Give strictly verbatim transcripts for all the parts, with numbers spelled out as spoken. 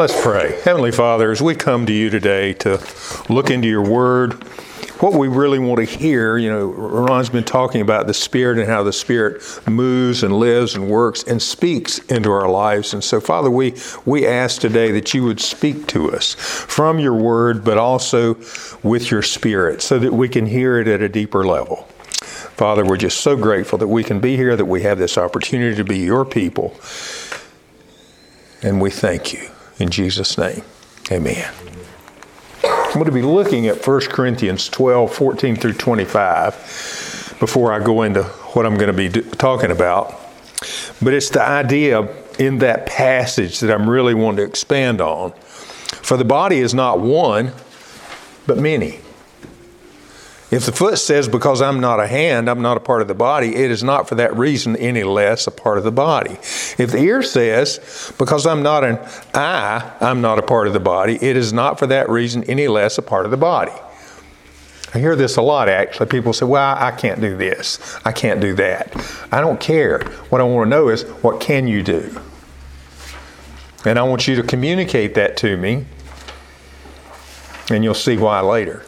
Let's pray. Heavenly Father, as we come to you today to look into your word, what we really want to hear, you know, Ron's been talking about the Spirit and how the Spirit moves and lives and works and speaks into our lives. And so, Father, we, we ask today that you would speak to us from your word, but also with your Spirit so that we can hear it at a deeper level. Father, we're just so grateful that we can be here, that we have this opportunity to be your people. And we thank you. In Jesus' name, amen. I'm going to be looking at First Corinthians twelve, fourteen through twenty-five before I go into what I'm going to be do- talking about. But it's the idea in that passage that I'm really wanting to expand on. For the body is not one, but many. If the foot says, because I'm not a hand, I'm not a part of the body, it is not for that reason any less a part of the body. If the ear says, because I'm not an eye, I'm not a part of the body, it is not for that reason any less a part of the body. I hear this a lot, actually. People say, well, I can't do this. I can't do that. I don't care. What I want to know is, what can you do? And I want you to communicate that to me, and you'll see why later.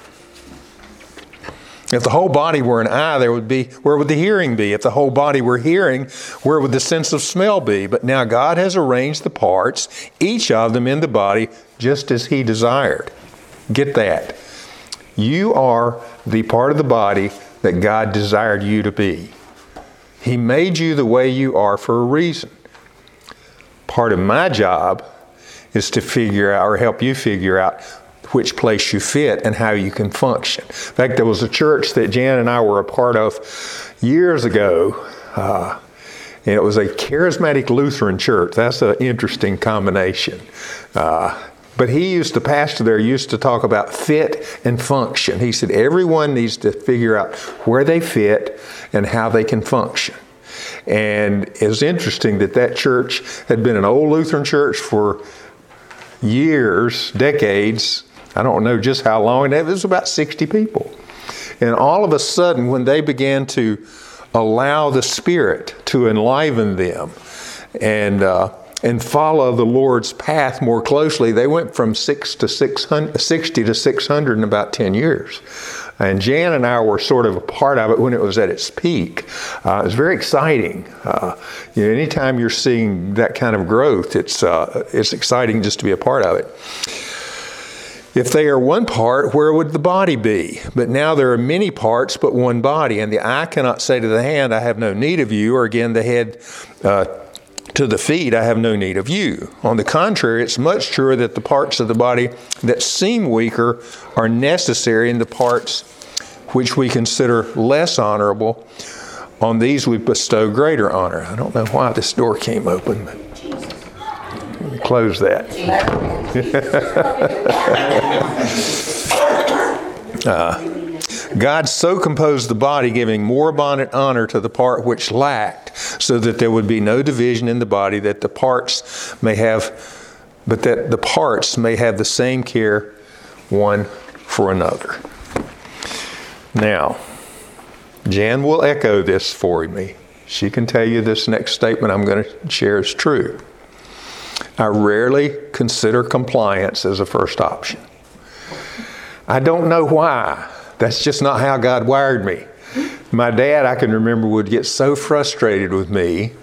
If the whole body were an eye, there would be, where would the hearing be? If the whole body were hearing, where would the sense of smell be? But now God has arranged the parts, each of them in the body, just as He desired. Get that. You are the part of the body that God desired you to be. He made you the way you are for a reason. Part of my job is to figure out, or help you figure out, which place you fit and how you can function. In fact, there was a church that Jan and I were a part of years ago. Uh, and it was a charismatic Lutheran church. That's an interesting combination. Uh, but he used to, pastor there, used to talk about fit and function. He said everyone needs to figure out where they fit and how they can function. And it was interesting that that church had been an old Lutheran church for years, decades. I don't know just how long. It was about sixty people. And all of a sudden, when they began to allow the Spirit to enliven them and uh, and follow the Lord's path more closely, they went from six to six hundred, sixty to six hundred in about ten years. And Jan and I were sort of a part of it when it was at its peak. Uh, it was very exciting. Uh, you know, anytime you're seeing that kind of growth, it's uh, it's exciting just to be a part of it. If they are one part, where would the body be? But now there are many parts, but one body. And the eye cannot say to the hand, I have no need of you, or again the head uh, to the feet, I have no need of you. On the contrary, it's much truer that the parts of the body that seem weaker are necessary, and the parts which we consider less honorable, on these we bestow greater honor. I don't know why this door came open, but let me close that. uh, God so composed the body, giving more abundant honor to the part which lacked, so that there would be no division in the body, that the parts may have, but that the parts may have the same care one for another. Now, Jan will echo this for me. She can tell you this next statement I'm going to share is true. I rarely consider compliance as a first option. I don't know why. That's just not how God wired me. My dad, I can remember, would get so frustrated with me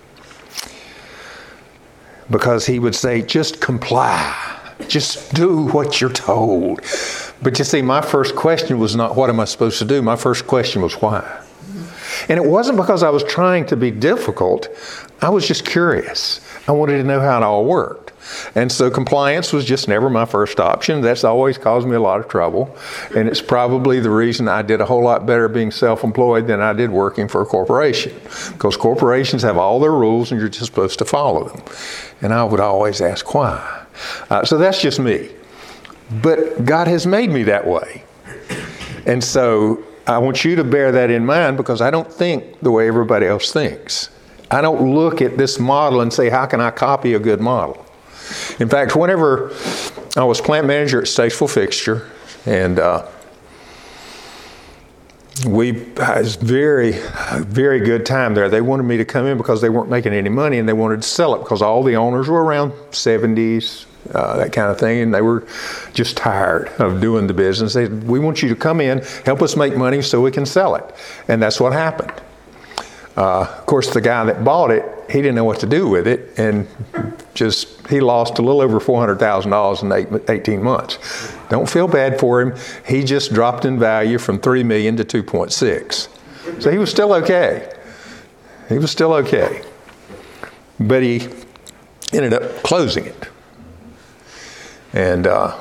because he would say, just comply. Just do what you're told. But you see, my first question was not, what am I supposed to do? My first question was, why? And it wasn't because I was trying to be difficult. I was just curious. I wanted to know how it all worked. And so compliance was just never my first option. That's always caused me a lot of trouble. And it's probably the reason I did a whole lot better being self-employed than I did working for a corporation. Because corporations have all their rules and you're just supposed to follow them. And I would always ask why. Uh, so that's just me. But God has made me that way. And so I want you to bear that in mind, because I don't think the way everybody else thinks. I don't look at this model and say, how can I copy a good model? In fact, whenever I was plant manager at Statesville Fixture, and uh, we had a very, very good time there. They wanted me to come in because they weren't making any money, and they wanted to sell it because all the owners were around seventies, uh, that kind of thing. And they were just tired of doing the business. They said, we want you to come in, help us make money so we can sell it. And that's what happened. Uh, of course, the guy that bought it, he didn't know what to do with it, and just he lost a little over four hundred thousand dollars in eight, eighteen months. Don't feel bad for him. He just dropped in value from three million dollars to two point six. So he was still okay. He was still okay. But he ended up closing it. And uh,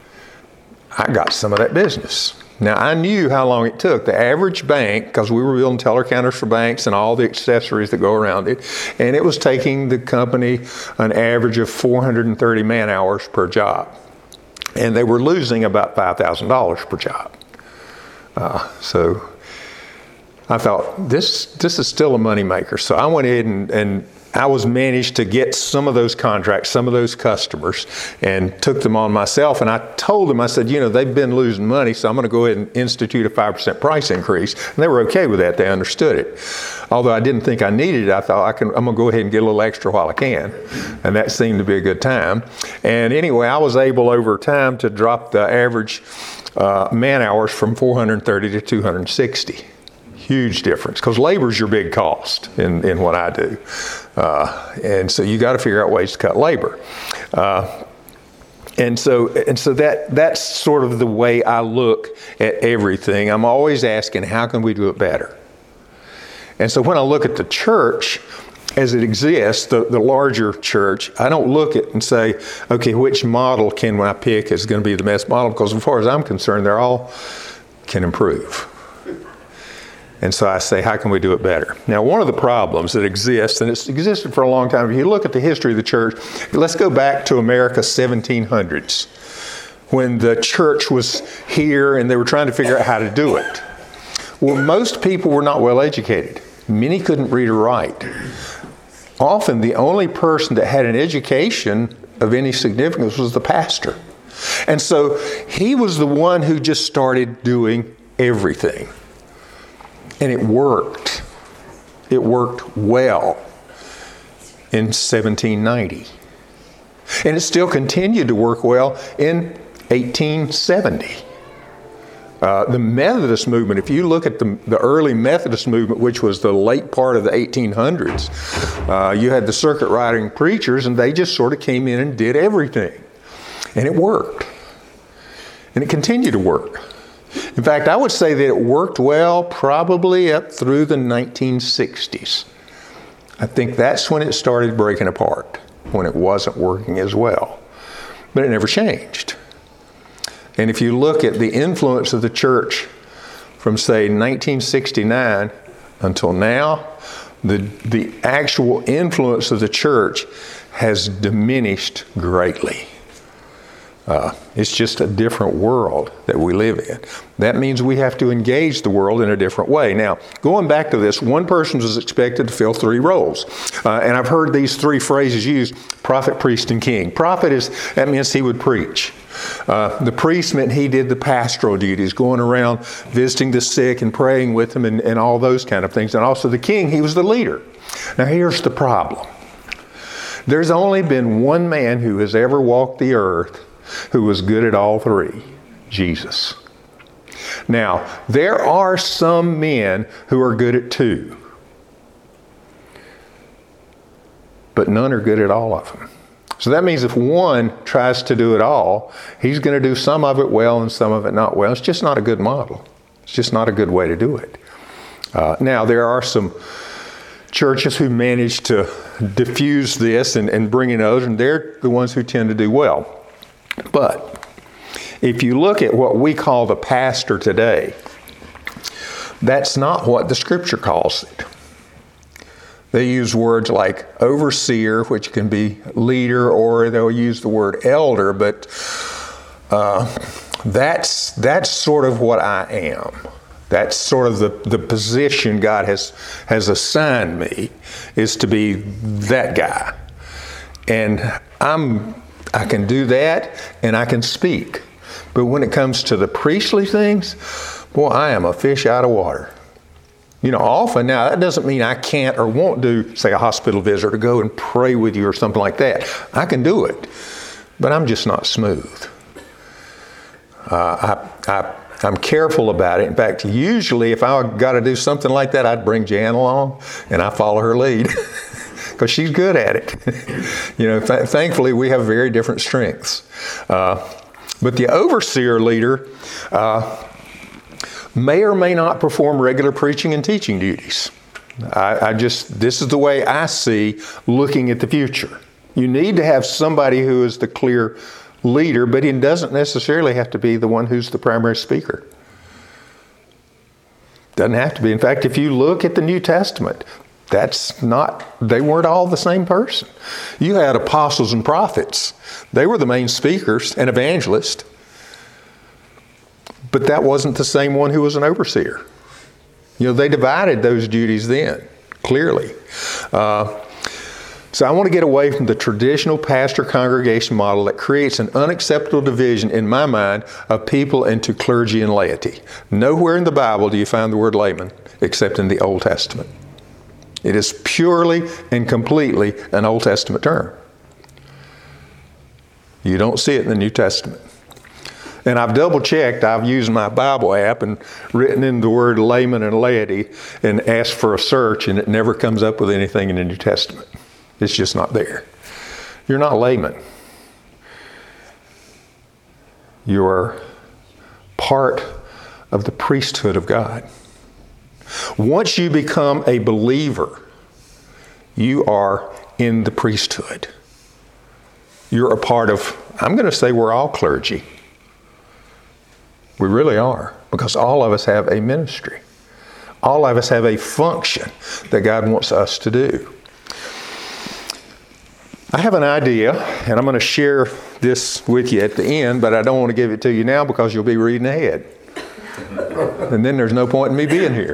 I got some of that business. Now, I knew how long it took. The average bank, because we were building teller counters for banks and all the accessories that go around it, and it was taking the company an average of four hundred thirty man hours per job. And they were losing about five thousand dollars per job. Uh, so I thought, this this is still a moneymaker. So I went in and, and I was managed to get some of those contracts, some of those customers, and took them on myself. And I told them, I said, you know, they've been losing money, so I'm going to go ahead and institute a five percent price increase. And they were okay with that. They understood it. Although I didn't think I needed it, I thought, I can, I'm going to go ahead and get a little extra while I can. And that seemed to be a good time. And anyway, I was able over time to drop the average uh, man hours from four hundred thirty to two hundred sixty. Huge difference, because labor's your big cost in, in what I do. Uh, and so you got to figure out ways to cut labor. Uh, and so and so that that's sort of the way I look at everything. I'm always asking, how can we do it better? And so when I look at the church as it exists, the, the larger church, I don't look at and say, okay, which model can I pick is going to be the best model? Because as far as I'm concerned, they're all can improve. And so I say, how can we do it better? Now, one of the problems that exists, and it's existed for a long time, if you look at the history of the church, let's go back to America seventeen hundreds, when the church was here and they were trying to figure out how to do it. Well, most people were not well educated. Many couldn't read or write. Often the only person that had an education of any significance was the pastor. And so he was the one who just started doing everything. And it worked. It worked well in seventeen ninety. And it still continued to work well in eighteen seventy. Uh, the Methodist movement, if you look at the, the early Methodist movement, which was the late part of the eighteen hundreds, uh, you had the circuit riding preachers, and they just sort of came in and did everything. And it worked. And it continued to work. In fact, I would say that it worked well probably up through the nineteen sixties. I think that's when it started breaking apart, when it wasn't working as well. But it never changed. And if you look at the influence of the church from, say, nineteen sixty-nine until now, the, the actual influence of the church has diminished greatly. Uh, it's just a different world that we live in. That means we have to engage the world in a different way. Now, going back to this, one person was expected to fill three roles. Uh, and I've heard these three phrases used: prophet, priest, and king. Prophet is, that means he would preach. Uh, the priest meant he did the pastoral duties, going around visiting the sick and praying with them and, and all those kind of things. And also the king, he was the leader. Now here's the problem. There's only been one man who has ever walked the earth who was good at all three: Jesus. Now, there are some men who are good at two, but none are good at all of them. So that means if one tries to do it all, he's going to do some of it well and some of it not well. It's just not a good model. It's just not a good way to do it. Uh, now, there are some churches who manage to diffuse this and, and bring in others, and they're the ones who tend to do well. But if you look at what we call the pastor today, that's not what the Scripture calls it. They use words like overseer, which can be leader, or they'll use the word elder, but uh, that's that's sort of what I am. That's sort of the, the position God has, has assigned me, is to be that guy. And I'm I can do that, and I can speak. But when it comes to the priestly things, boy, I am a fish out of water. You know, often, now that doesn't mean I can't or won't do, say, a hospital visit or go and pray with you or something like that. I can do it. but I'm just not smooth. Uh, I, I, I'm careful about it. In fact, usually if I got to do something like that, I'd bring Jan along and I follow her lead because she's good at it. You know, th- thankfully we have very different strengths. Uh, but the overseer leader uh, may or may not perform regular preaching and teaching duties. I, I just, this is the way I see looking at the future. You need to have somebody who is the clear leader, but he doesn't necessarily have to be the one who's the primary speaker. Doesn't have to be. In fact, if you look at the New Testament, that's not, they weren't all the same person. You had apostles and prophets. They were the main speakers and evangelists, but that wasn't the same one who was an overseer. You know, they divided those duties then, clearly. Uh, So I want to get away from the traditional pastor-congregation model that creates an unacceptable division, in my mind, of people into clergy and laity. Nowhere in the Bible do you find the word layman except in the Old Testament. It is purely and completely an Old Testament term. You don't see it in the New Testament. And I've double-checked. I've used my Bible app and written in the word layman and laity and asked for a search, and it never comes up with anything in the New Testament. It's just not there. You're not layman. You're part of the priesthood of God. Once you become a believer, you are in the priesthood. You're a part of, I'm going to say we're all clergy. We really are, because all of us have a ministry. All of us have a function that God wants us to do. I have an idea, and I'm going to share this with you at the end, but I don't want to give it to you now because you'll be reading ahead. And then there's no point in me being here.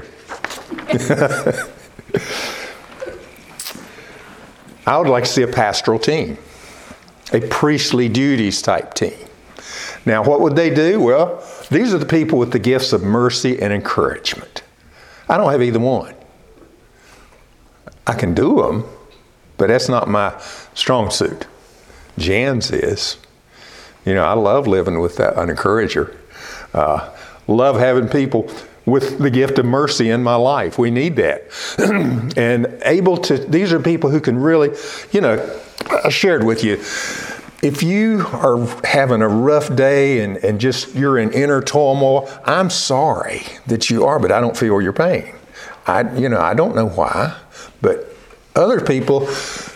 I would like to see a pastoral team, a priestly duties type team. Now, what would they do? Well, these are the people with the gifts of mercy and encouragement. I don't have either one. I can do them, but that's not my strong suit. Jan's is. You know, I love living with that, an encourager. Uh, love having people with the gift of mercy in my life. We need that. And able to, these are people who can really, you know, I shared with you, if you are having a rough day and, and just you're in inner turmoil, I'm sorry that you are, but I don't feel your pain. I, you know, I don't know why, but other people,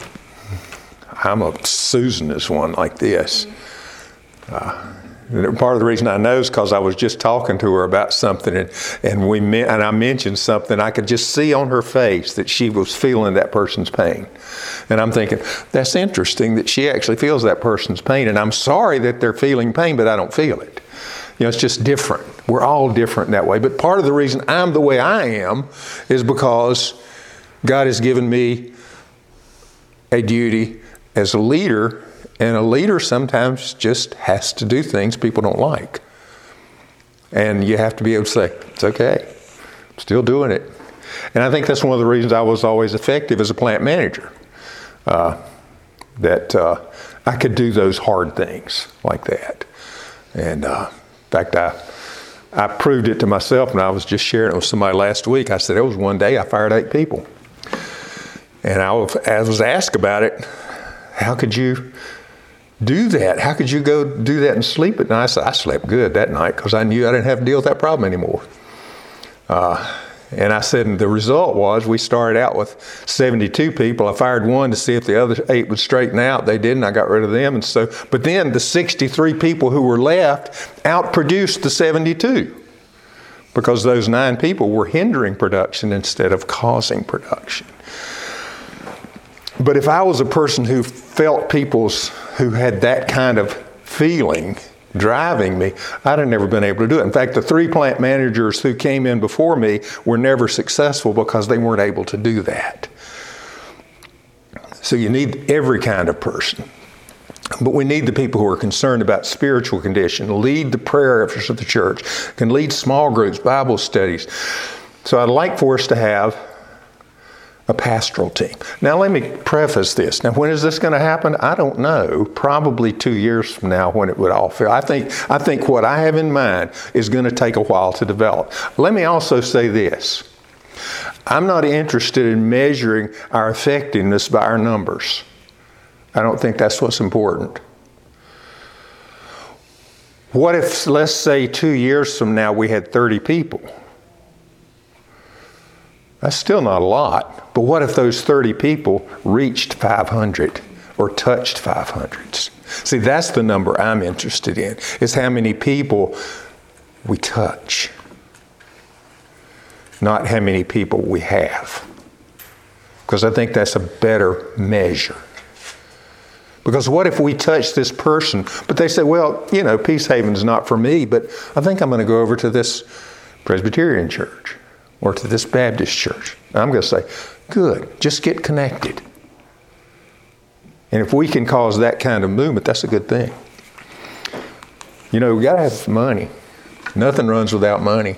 I'm a Susan is one like this. Uh, part of the reason I know is because I was just talking to her about something, and and we and I mentioned something. I could just see on her face that she was feeling that person's pain, and I'm thinking that's interesting that she actually feels that person's pain. And I'm sorry that they're feeling pain, but I don't feel it. You know, it's just different. We're all different that way. But part of the reason I'm the way I am is because God has given me a duty as a leader, and a leader sometimes just has to do things people don't like. And you have to be able to say, it's okay, I'm still doing it. And I think that's one of the reasons I was always effective as a plant manager, uh, that uh, I could do those hard things like that. And uh, in fact, I I proved it to myself, and I was just sharing it with somebody last week. I said, it was one day I fired eight people. And I was, I was asked about it, how could you do that? How could you go do that and sleep at night? I said, I slept good that night because I knew I didn't have to deal with that problem anymore. Uh, and I said, and the result was we started out with seventy-two people. I fired one to see if the other eight would straighten out. They didn't. I got rid of them. And so, but then the sixty-three people who were left outproduced the seventy-two because those nine people were hindering production instead of causing production. But if I was a person who felt people's, who had that kind of feeling driving me, I'd have never been able to do it. In fact, the three plant managers who came in before me were never successful because they weren't able to do that. So you need every kind of person. But we need the people who are concerned about spiritual condition, lead the prayer efforts of the church, can lead small groups, Bible studies. So I'd like for us to have a pastoral team. Now, let me preface this. Now, when is this going to happen? I don't know. Probably two years from now when it would all fail. I think, I think what I have in mind is going to take a while to develop. Let me also say this. I'm not interested in measuring our effectiveness by our numbers. I don't think that's what's important. What if, let's say, two years from now we had thirty people? That's still not a lot. But what if those thirty people reached five hundred or touched five hundred? See, that's the number I'm interested in, is how many people we touch, not how many people we have. Because I think that's a better measure. Because what if we touch this person, but they say, well, you know, Peace Haven's not for me, but I think I'm going to go over to this Presbyterian church or to this Baptist church. I'm going to say, good, just get connected. And if we can cause that kind of movement, that's a good thing. You know, we got to have money. Nothing runs without money.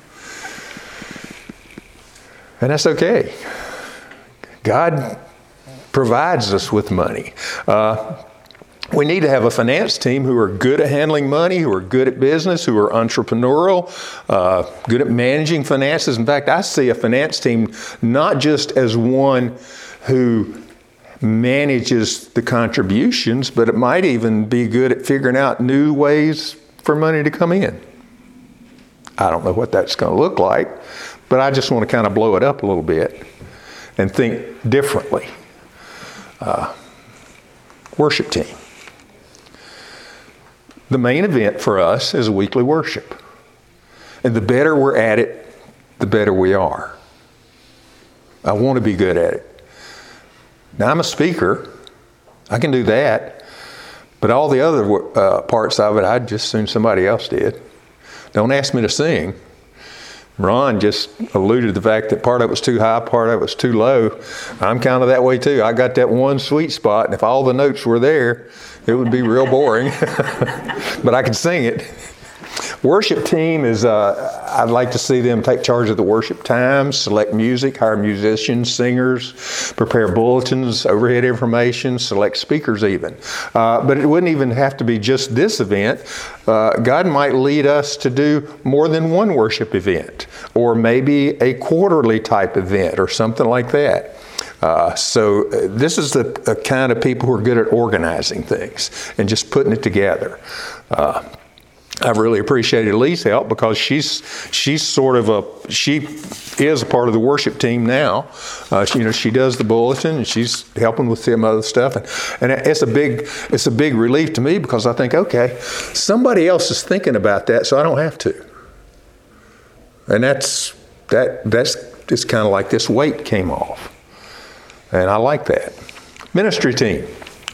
And that's okay. God provides us with money. Uh, we need to have a finance team who are good at handling money, who are good at business, who are entrepreneurial, uh, good at managing finances. In fact, I see a finance team not just as one who manages the contributions, but it might even be good at figuring out new ways for money to come in. I don't know what that's going to look like, but I just want to kind of blow it up a little bit and think differently. Uh, worship team. The main event for us is a weekly worship. And the better we're at it, the better we are. I want to be good at it. Now, I'm a speaker. I can do that. But all the other uh, parts of it, I'd just assume somebody else did. Don't ask me to sing. Ron just alluded to the fact that part of it was too high, part of it was too low. I'm kind of that way too. I got that one sweet spot, and if all the notes were there, it would be real boring. But I can sing it. Worship team is, uh, I'd like to see them take charge of the worship times, select music, hire musicians, singers, prepare bulletins, overhead information, select speakers even. Uh, but it wouldn't even have to be just this event. Uh, God might lead us to do more than one worship event, or maybe a quarterly type event or something like that. Uh, so uh, this is the, the kind of people who are good at organizing things and just putting it together. Uh, I've really appreciated Lee's help because she's she's sort of a she is a part of the worship team now. Uh, she, you know, she does the bulletin and she's helping with some other stuff, and, and it's a big it's a big relief to me because I think, okay, somebody else is thinking about that, so I don't have to. And that's that that's it's kind of like this weight came off, and I like that. Ministry team.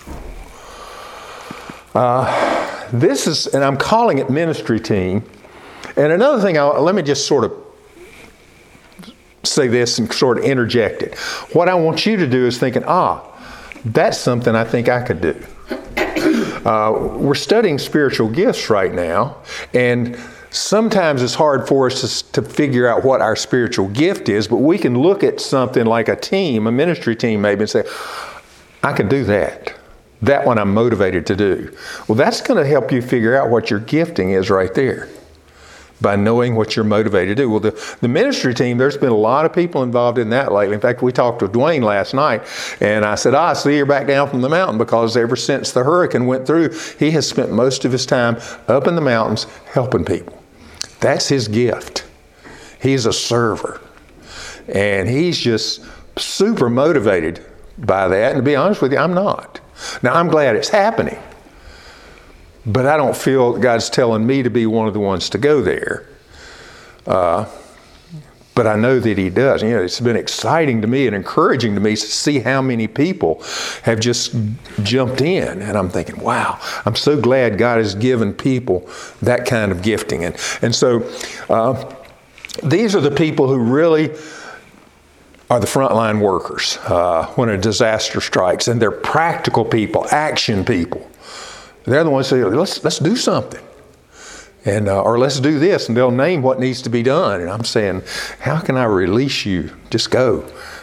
Uh, This is, and I'm calling it ministry team. And another thing, I'll, let me just sort of say this and sort of interject it. What I want you to do is thinking, ah, that's something I think I could do. Uh, we're studying spiritual gifts right now, and sometimes it's hard for us to, to figure out what our spiritual gift is, but we can look at something like a team, a ministry team maybe, and say, I can do that. That one I'm motivated to do. Well, that's going to help you figure out what your gifting is right there by knowing what you're motivated to do. Well, the, the ministry team, there's been a lot of people involved in that lately. In fact, we talked with Dwayne last night, and I said, ah, I see you're back down from the mountain, because ever since the hurricane went through, he has spent most of his time up in the mountains helping people. That's his gift. He's a server, and he's just super motivated by that. And to be honest with you, I'm not. Now, I'm glad it's happening, but I don't feel God's telling me to be one of the ones to go there. Uh, but I know that He does. You know, it's been exciting to me and encouraging to me to see how many people have just jumped in. And I'm thinking, wow, I'm so glad God has given people that kind of gifting. And, and so uh, these are the people who really are the frontline workers uh, when a disaster strikes, and they're practical people, action people. They're the ones who say, let's let's do something, and uh, or let's do this, and they'll name what needs to be done. And I'm saying, how can I release you? Just go,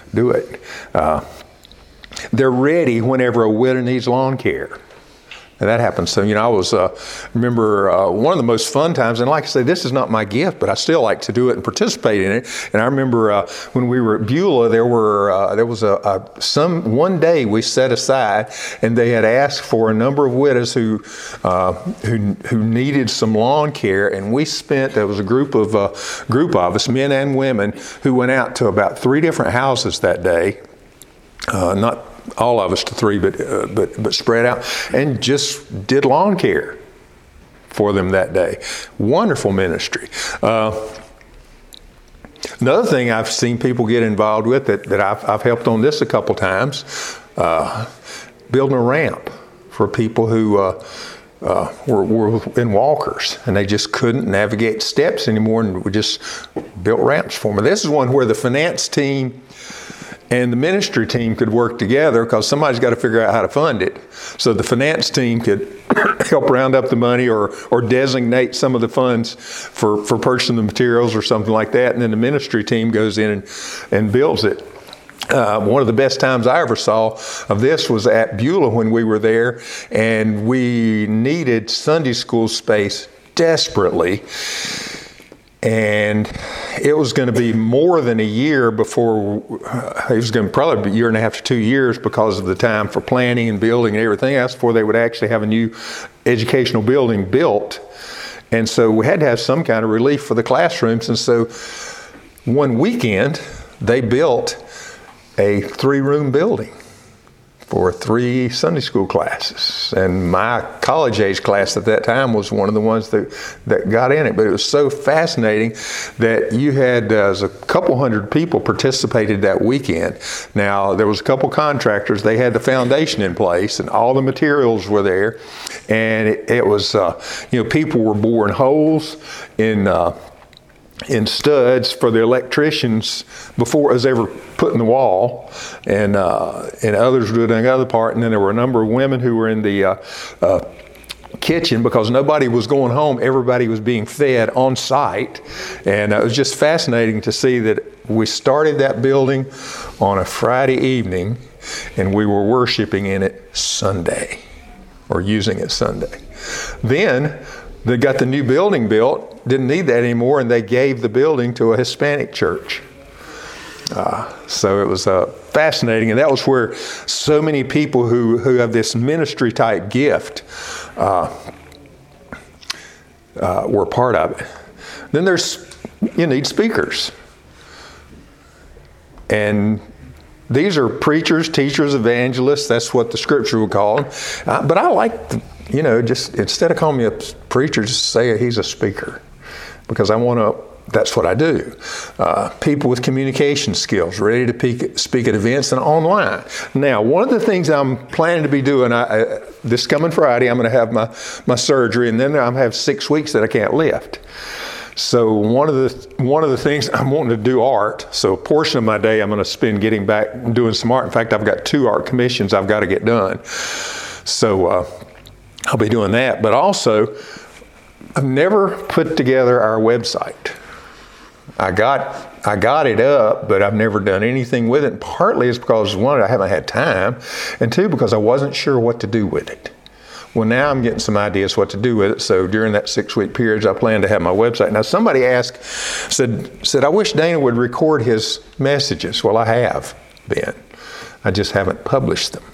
do it. Uh, they're ready whenever a widow needs lawn care. And that happens. So, you know, I was, uh, remember uh, one of the most fun times, and like I say, this is not my gift, but I still like to do it and participate in it. And I remember uh, when we were at Beulah, there were, uh, there was a, a, some, one day we set aside, and they had asked for a number of widows who, uh, who, who needed some lawn care. And we spent, there was a group of, uh, group of us, men and women, who went out to about three different houses that day. Uh, not all of us to three, but uh, but but spread out, and just did lawn care for them that day. Wonderful ministry. Uh, another thing I've seen people get involved with that, that I've, I've helped on this a couple times, uh, building a ramp for people who uh, uh, were, were in walkers, and they just couldn't navigate steps anymore, and we just built ramps for them. This is one where the finance team and the ministry team could work together, because somebody's got to figure out how to fund it. So the finance team could help round up the money, or or designate some of the funds for, for purchasing the materials or something like that. And then the ministry team goes in and, and builds it. Uh, one of the best times I ever saw of this was at Beulah when we were there, and we needed Sunday school space desperately. And it was going to be more than a year before, uh, it was going to probably be a year and a half to two years because of the time for planning and building and everything else before they would actually have a new educational building built. And so we had to have some kind of relief for the classrooms. And so one weekend, they built a three-room building for three Sunday school classes. And my college age class at that time was one of the ones that, that got in it. But it was so fascinating that you had, uh, a couple hundred people participated that weekend. Now, there was a couple contractors. They had the foundation in place, and all the materials were there. And it, it was, uh, you know, people were boring holes in uh, in studs for the electricians before it was ever put in the wall, and uh, and others were doing the other part. And then there were a number of women who were in the uh, uh, kitchen, because nobody was going home. Everybody was being fed on site. And it was just fascinating to see that we started that building on a Friday evening, and we were worshiping in it Sunday, or using it Sunday. Then they got the new building built, didn't need that anymore, and they gave the building to a Hispanic church. Uh, so it was uh, fascinating, and that was where so many people who, who have this ministry type gift uh, uh, were part of it. Then there's, you need speakers. And these are preachers, teachers, evangelists. That's what the scripture would call them. Uh, but I like, the, you know, just instead of calling me a preacher, just say he's a speaker, because I want to, that's what I do. Uh, people with communication skills, ready to peak, speak at events and online. Now, one of the things I'm planning to be doing, I, I, this coming Friday, I'm going to have my, my surgery, and then I'm going to have six weeks that I can't lift. So one of the one of the things I'm wanting to do art. So a portion of my day I'm going to spend getting back and doing some art. In fact, I've got two art commissions I've got to get done. So uh, I'll be doing that. But also, I've never put together our website. I got I got it up, but I've never done anything with it. And partly it's because, one, I haven't had time, and two, because I wasn't sure what to do with it. Well, now I'm getting some ideas what to do with it. So during that six-week period, I plan to have my website. Now, somebody asked, said, said, I wish Dana would record his messages. Well, I have been. I just haven't published them.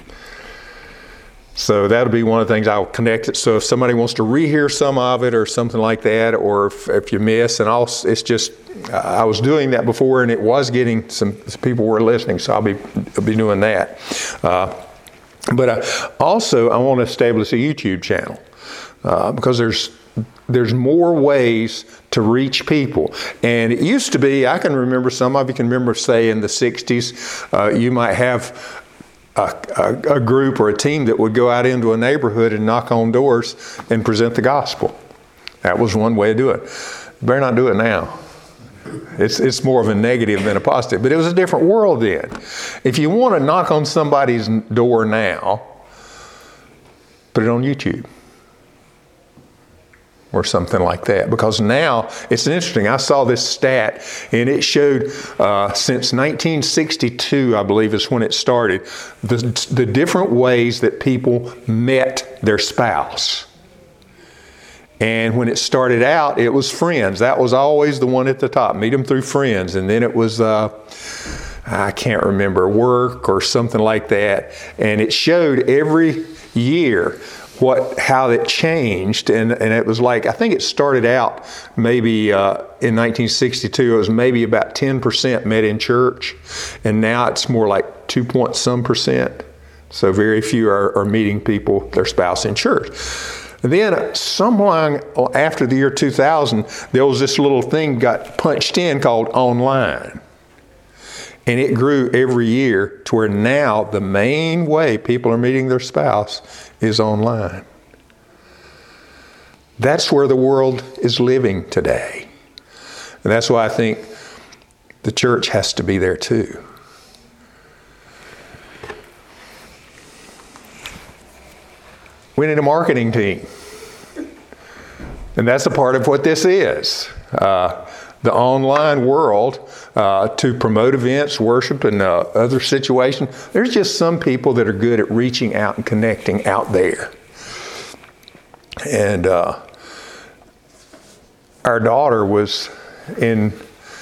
So that'll be one of the things I'll connect it. So if somebody wants to rehear some of it or something like that, or if, if you miss, and I'll, it's just, uh, I was doing that before, and it was getting some, some people were listening. So I'll be, I'll be doing that. Uh, But I, also, I want to establish a YouTube channel uh, because there's there's more ways to reach people. And it used to be, I can remember, some of you can remember, say in the sixties, uh, you might have a, a, a group or a team that would go out into a neighborhood and knock on doors and present the gospel. That was one way to do it. You better not do it now. It's it's more of a negative than a positive. But it was a different world then. If you want to knock on somebody's door now, put it on YouTube. or something like that. Because now, it's interesting, I saw this stat, and it showed uh, since nineteen sixty-two, I believe is when it started, the, the different ways that people met their spouse. And when it started out, it was friends. That was always the one at the top, meet them through friends. And then it was, uh, I can't remember, work or something like that. And it showed every year what how it changed, and, and it was like, I think it started out maybe uh, in nineteen sixty-two, it was maybe about ten percent met in church, and now it's more like two point some percent. So very few are, are meeting people, their spouse, in church. And then someone after the year two thousand, there was this little thing got punched in called online. And it grew every year to where now the main way people are meeting their spouse is online. That's where the world is living today. And that's why I think the church has to be there too. We need a marketing team. And that's a part of what this is. Uh, the online world, uh, to promote events, worship, and uh, other situations. There's just some people that are good at reaching out and connecting out there. And uh, our daughter was in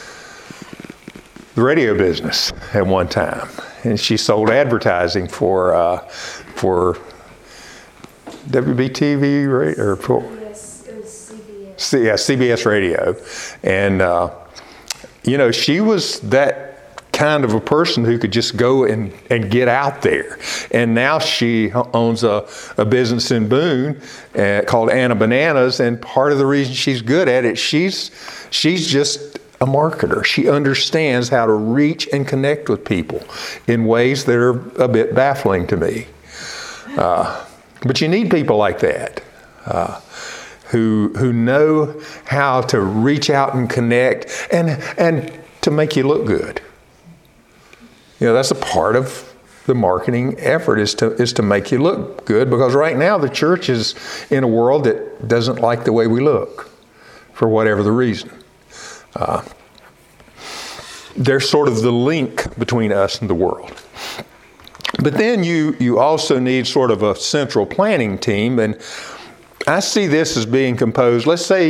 the radio business at one time, and she sold advertising for uh, for W B T V, right? Or for, C- yeah, C B S Radio. And, uh, you know, she was that kind of a person who could just go and, and get out there. And now she owns a, a business in Boone uh, called Anna Bananas. And part of the reason she's good at it, she's she's just a marketer. She understands how to reach and connect with people in ways that are a bit baffling to me. Uh, but you need people like that. Uh, who who know how to reach out and connect and and to make you look good. You know, that's a part of the marketing effort is to is to make you look good, because right now the church is in a world that doesn't like the way we look for whatever the reason. Uh, they're sort of the link between us and the world. But then you you also need sort of a central planning team, and I see this as being composed, let's say